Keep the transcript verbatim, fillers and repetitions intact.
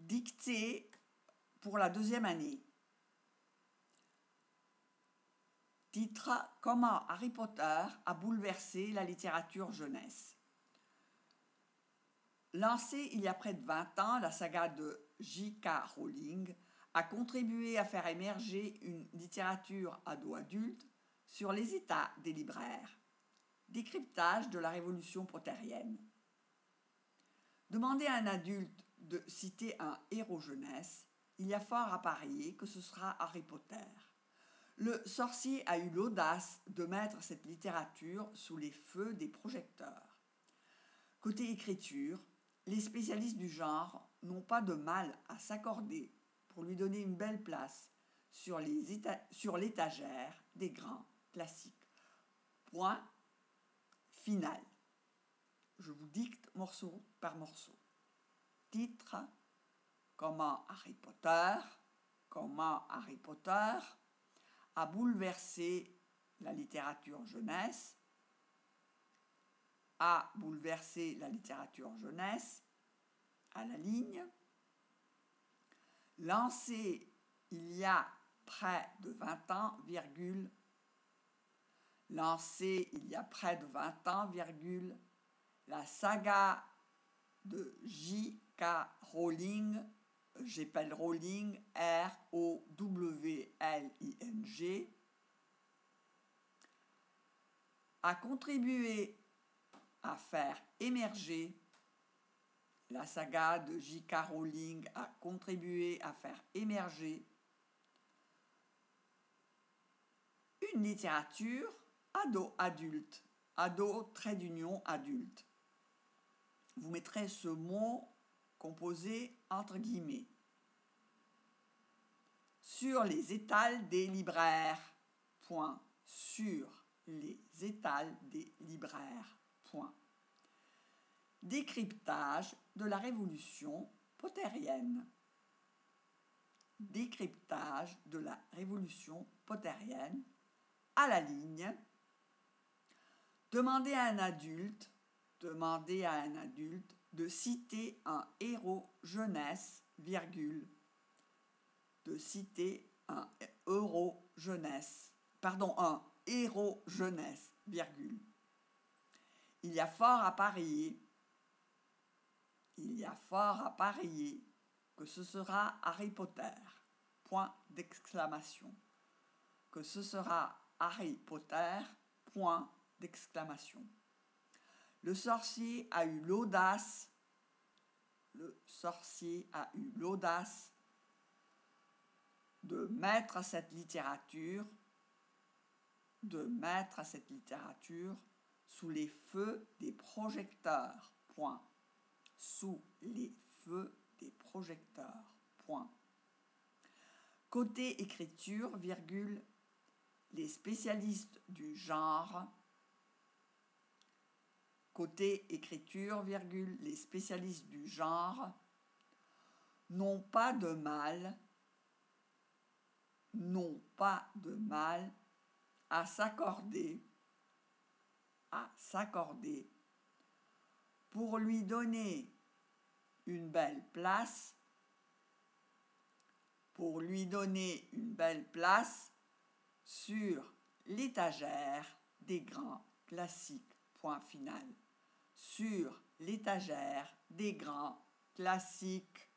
Dictée pour la deuxième année. Titre: Comment Harry Potter a bouleversé la littérature jeunesse. Lancée il y a près de vingt ans, la saga de J K Rowling a contribué à faire émerger une littérature ado-adulte sur les états des libraires. Décryptage de la révolution pottérienne. Demander à un adulte de citer un héros jeunesse, il y a fort à parier que ce sera Harry Potter. Le sorcier a eu l'audace de mettre cette littérature sous les feux des projecteurs. Côté écriture, les spécialistes du genre n'ont pas de mal à s'accorder pour lui donner une belle place sur, les éta- sur l'étagère des grands classiques. Point final. Je vous dicte morceau par morceau. Titre: Comment Harry Potter, comment Harry Potter a bouleversé la littérature jeunesse, a bouleversé la littérature jeunesse, à la ligne, lancé il y a près de vingt ans, virgule, lancé il y a près de vingt ans, virgule, la saga de J K Rowling, j'appelle Rowling, R O W L I N G, a contribué à faire émerger, la saga de J K Rowling a contribué à faire émerger une littérature ado-adulte, ado trait d'union adulte. Vous mettrez ce mot composé entre guillemets. Sur les étals des libraires. Point. Sur les étals des libraires. Point. Décryptage de la révolution pottérienne. Décryptage de la révolution pottérienne, à la ligne. Demander à un adulte, demander à un adulte de citer un héros jeunesse, virgule, de citer un héros jeunesse, pardon, un héros jeunesse, virgule. Il y a fort à parier, il y a fort à parier que ce sera Harry Potter, point d'exclamation, que ce sera Harry Potter, point d'exclamation. Le sorcier a eu l'audace, le sorcier a eu l'audace de mettre cette littérature, de mettre cette littérature sous les feux des projecteurs, point. Sous les feux des projecteurs, point. Côté écriture, virgule, les spécialistes du genre, côté écriture, virgule, les spécialistes du genre n'ont pas de mal, n'ont pas de mal à s'accorder, à s'accorder pour lui donner une belle place, pour lui donner une belle place sur l'étagère des grands classiques. Point final. Sur l'étagère des grands classiques.